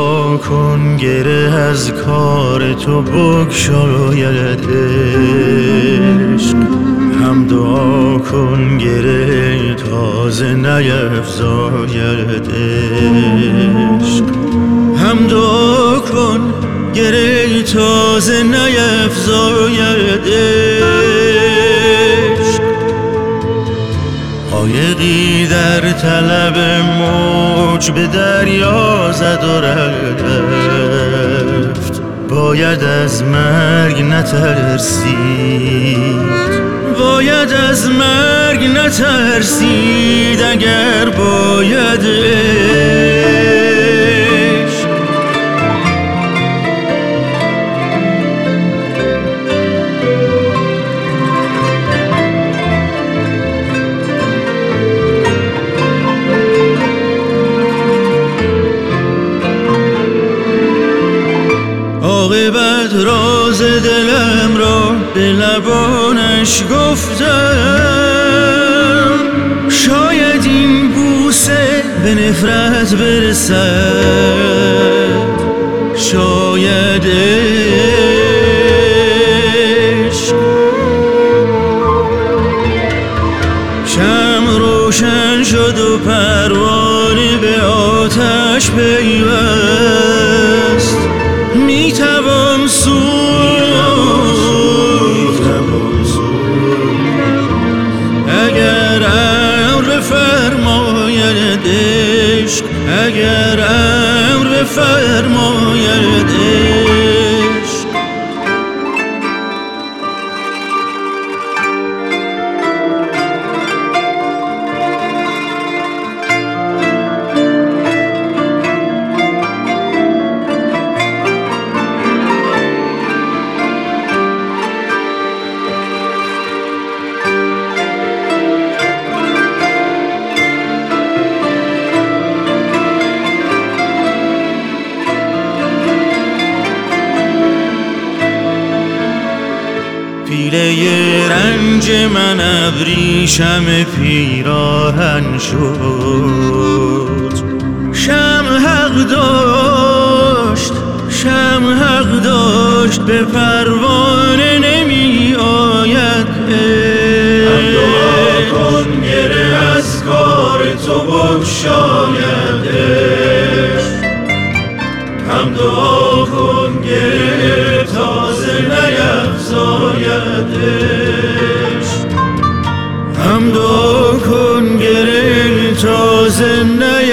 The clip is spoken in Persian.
دعا کن گره از کار تو بگشاید عشق. هم دعا کن گره تازه نیفزاید عشق. هم دعا کن گره تازه نیفزاید عشق. قایقی در طلب موج به دریا زد و رفت، باید از مرگ نترسید، باید از مرگ نترسید اگر باید عشق. عاقبت راز دلم را به لبانش گفتم، شاید این بوسه به نفرت برسد، شاید عشق. شمع روشن شد و پروانه به آتش پیوست، میتوان سوخت اگر امر بفرماید عشق، اگر امر بفرماید عشق. پیله رنج من ابریشم پیراهن شد، شمع حق داشت، شمع حق داشت، به پروانه نمی آید عشق. دعا کن گره از کار تو بگشاید عشق. هم دعا کن گره تازه نیفزاید عشق. هم دعا کن گره تازه نیفزاید